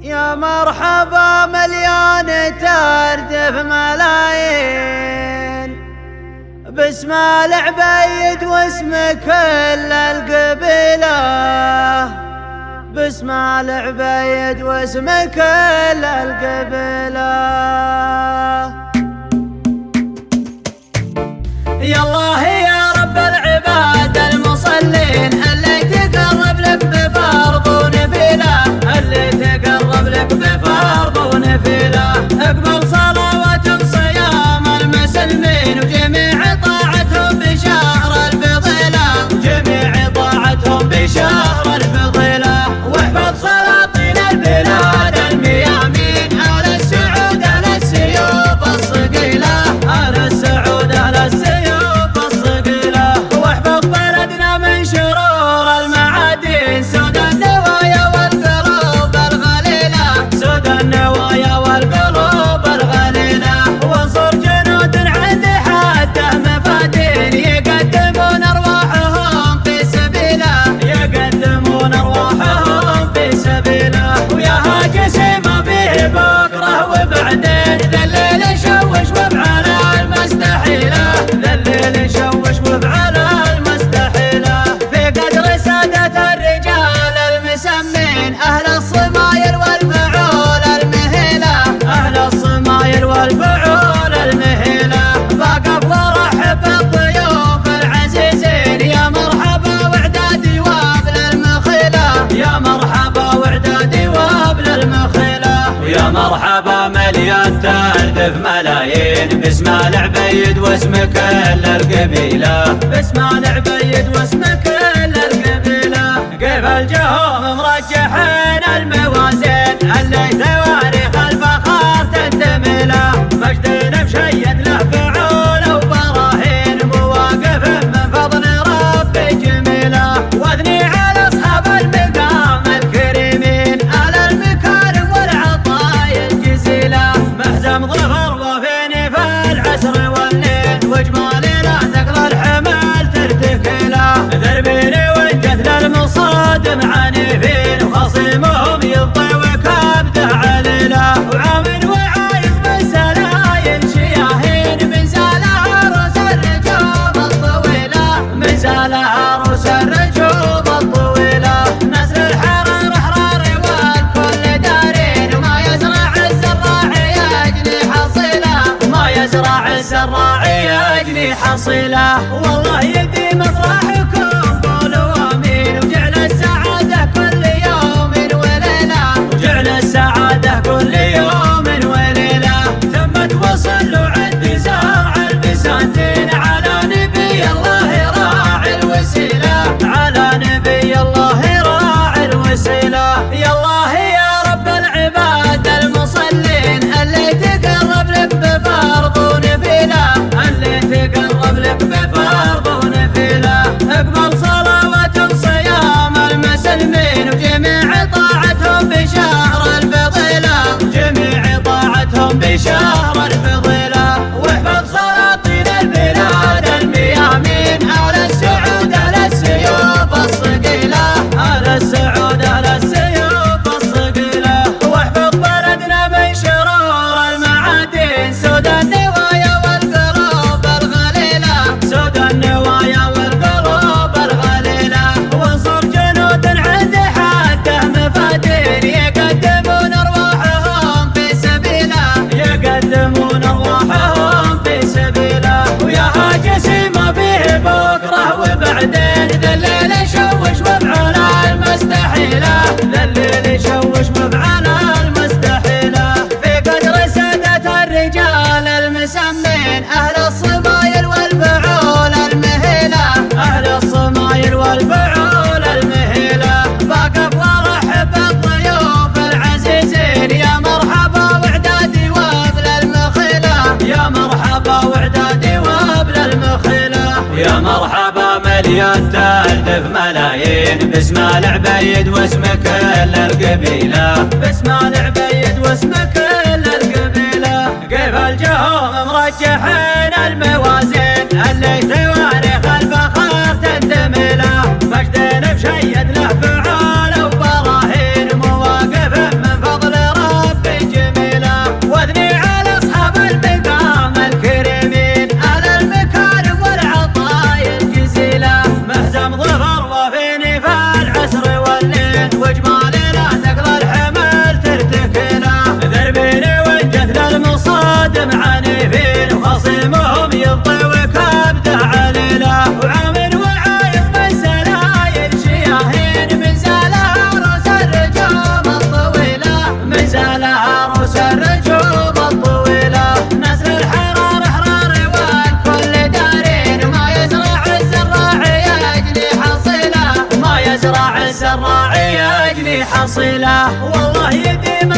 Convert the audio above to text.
يا مرحبا مليون تردف ملايين باسم العبيد واسم كل القبيلة، باسم العبيد واسم كل القبيلة. يا الله يا رب العباد المصلين اللي تقرب لك بفرض ونفيلة، اللي تقرب لك بفرض ونفيلة. اقبل صلوات صيام المسلمين وجميع طاعتهم بشهر الفضيلة، جميع طاعتهم بشهر الفضيلة. واحفظ سلاطين البلاد الميامين، اهل السعود اهل السيوف الصقيلة، اهل السعود اهل السيوف الصقيلة. واحفظ بلدنا من شرور المعادين، سود النوايا والقلوب الغليلة، سود النوايا والقلوب الغليلة. وانصر جنود عند حده مفاتين، يقدمون ارواحهم في سبيله، يقدمون ارواحهم في سبيله. ويا هاجس ما فيه بكره وبعدين، ذا الليل يشوش وافعل المستحيله، ذا الليل يشوش وافعل المستحيله. في قدر سادة الرجال المسمين، اهل الصمايل والفعول المهيله، اهل الصمايل والفعول المهيله. بقف وارحب بالضيوف العزيزين، يا مرحبا واعدادي وابل المخيله، يا مرحبا واعدادي وابل المخيله. ويا مرحبا مليون تردف ملايين باسم العبيد واسم كل القبيله، باسم العبيد واسم كل القبيله. كيف الجهوم مرجحين الموازين، اللي تواريخ الفخار تنتمي له، مجد مشيد له فعول وبراهين، مواقف من فضل ربي جميله. واثني على اصحاب المقام الكريمين، اهل المكارم والعطايا الجزيله. مهزم ظفر وفيني في العسر والليل، واجمالي لا ثقل الحمل ترتكله. ذربيني وجهت للمصادم عنيفين، وخصيمهم يبطي وكبده عليله. وعامل وعايض من سلاين شياهين، من زالها عروس الرجوم الطويله، من زالها عروس الرجوم الطويله. نسل الحرر احراري والكل دارين، وما يزرع الزراعي يجني حصيله، وما يزرع الزراعي يجني حصيله. والله يديم افراحكم قولوا امين، وجعل السعاده كل يوم وليله، وجعل السعاده كل يوم وليله. تمت وصلوا عندي زرع البساتين، على نبي الله راعي الوسيله، على نبي الله راعي الوسيله. يا الله يا رب العباد المصلين، اللي تقرب لك بفرض ونفيله، اللي تقرب لك بفرض ونفيله. اقبل صلوات صيام المسلمين وجميع طاعتهم بشهر الفضيله، جميع طاعتهم بشهر الفضيله. واحفظ سلاطين البلاد الميامين، اهل السعود اهل السيوف الصقيله، اهل السعود اهل السيوف الصقيله. واحفظ بلدنا من شرور المعادين، سود النوايا والقلوب الغليله، سود النوايا والقلوب الغليله. وانصر جنود عند حده مفاتين، يقدمون ارواحهم في سبيله، يقدمون ارواحهم في سبيله. ويا هاجس ما فيه بكره وبعدين، ذا الليل يشوش وافعل المستحيله، ذا الليل يشوش وافعل المستحيله. في قدر سادة الرجال المسمين، اهل الصمايل والفعول المهيله، اهل الصمايل والفعول المهيله. بقف وارحب بالضيوف العزيزين، يا مرحبا واعدادي وابل المخيله، يا مرحبا واعدادي وابل المخيله. يا مرحبا مليون تردف ملايين باسم العبيد واسم كل القبيله، باسم العبيد واسم كل القبيله. كيف الجهوم مرجحين الموازين، اللي تواريخ الفخار تنتمي له، مجد مشيد له فعول وبراهين، مواقف من فضل صلة والله يديم